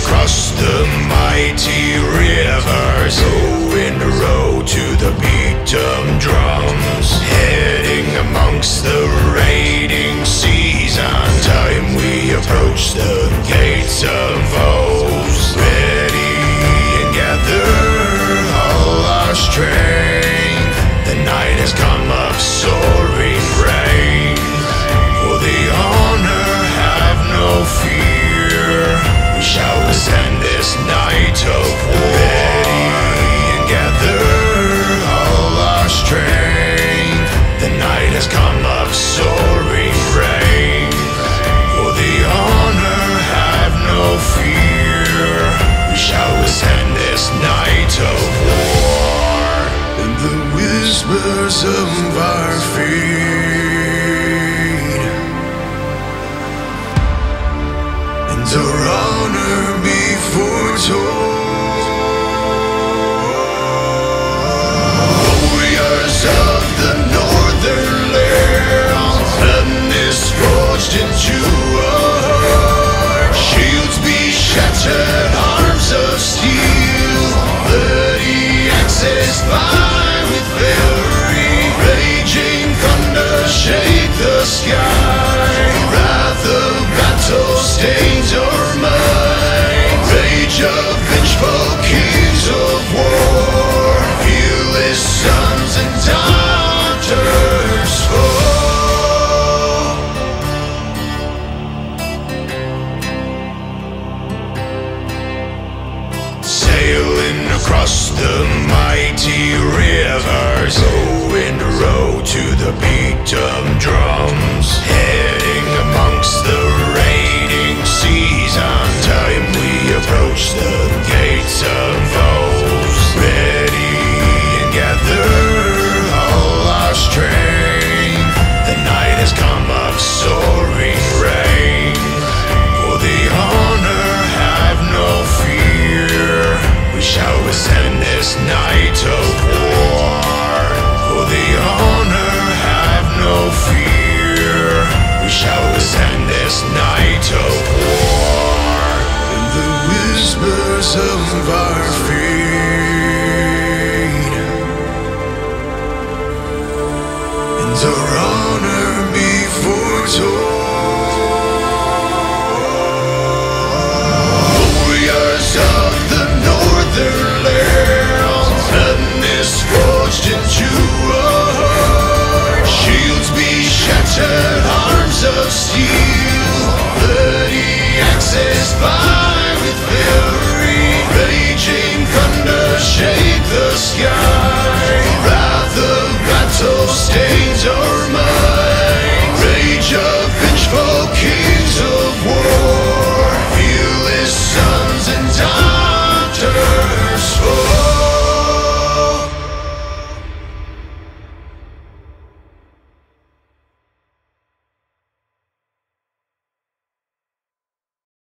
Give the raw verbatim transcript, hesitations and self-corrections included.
across the mighty rivers, rowing a row to the beat of drums, heading amongst the raiding seas. On time we approach the gates of Oz, ready and gather all our strength. The night has come of soaring rain. For the honor have no fear, we shall withstand this night of war. Ready and gather all our strength. The night has come of soaring rain. For the honor have no fear, we shall withstand this night of war. In the whispers of our feet, and our honor be foretold. Warriors of the northern lands, blood is forged into our heart. Shields be shattered, arms of steel, bloody axes fly with fury. Raging thunder shake the sky. Wrath of battle stains our mind. Rage of vengeful kings of war. Feel his sons and daughters fall. Sailing across the mighty rivers, rowing a row to the beat of drums, heading amongst the raiding seas. On time we approach the gates of Oz, ready and gather all our strength. The night has come of soaring rain. For the honor have no fear, we shall withstand this night of war. For the honor have no fear, we shall withstand this night of war. In the whispers of our feet, and our honor be foretold. Warriors of the northern lands, blood is forged into our heart. Shields be shattered, arms of steel, bloody axes fly with fury. Raging thunder shake the sky. Wrath of battle stains